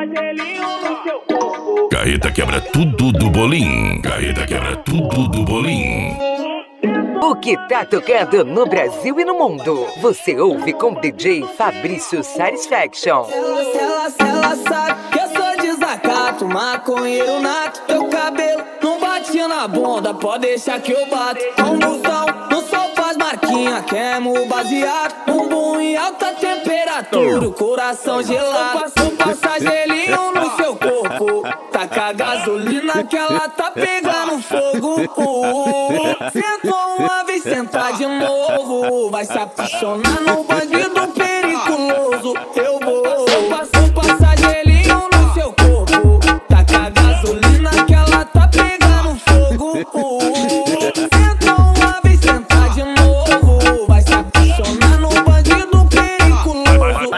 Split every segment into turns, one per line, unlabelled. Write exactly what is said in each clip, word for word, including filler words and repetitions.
gelinho no seu corpo.
Carreta quebra tudo do bolim. Carreta quebra tudo do bolim.
O que tá tocando no Brasil e no mundo, você ouve com D J Fabrício Satisfaction.
Ela, ela, ela sabe que eu sou desacato, maconheiro nato. Teu cabelo não batia na bunda, pode deixar que eu bato. Combustão, no sol faz marquinha, queimo baseado. Bumbum em alta temperatura, o coração gelado. Passo passar gelinho no seu corpo, taca gasolina que ela tá pegando fogo. Sentou uma vez, sentar de novo, vai se apaixonar no bandido periculoso. Eu vou, passo passar gelinho no seu corpo, taca gasolina que ela tá pegando fogo. Sentou uma vez, sentar de novo, vai se apaixonar no bandido periculoso.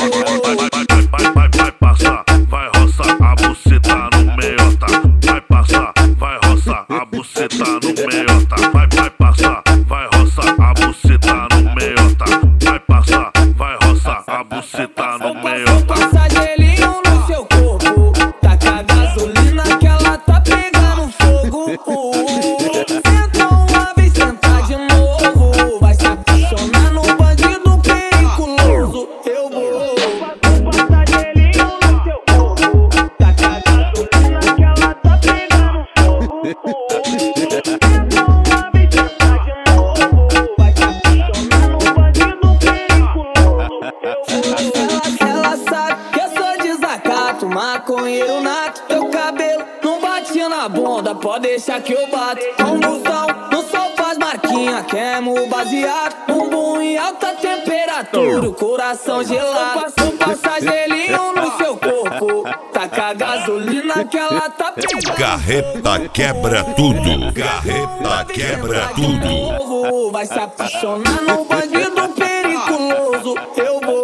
Vai passar, vai roçar a buceta no meiota. Vai passar, vai roçar a buceta no meiota. Vai, vai passar, vai roçar a buceta no meiota. Vai passar, vai roçar a buceta no meiota.
Passa gelinho no seu corpo, taca gasolina que ela tá pegando fogo. Sentou uma vez, sentar de novo, vai se apaixonar no bandido periculoso. Eu vou.
Passa gelinho no seu corpo, taca gasolina que ela tá pegando fogo. Sentou uma vez, sentar de novo, vai se apaixonar no bandido periculoso.
Ela, ela sabe que eu sou desacato, maconheiro nato. Teu cabelo não batia na bunda, pode deixar que eu bato. Combustão, no sol faz marquinha, queimo baseado. Bumbum em alta temperatura, o coração gelado. Passo passar gelinho no seu corpo, taca gasolina que ela tá pegando.
Carreta quebra tudo. Carreta quebra tudo.
Vai se apaixonar no bandido periculoso. Eu vou.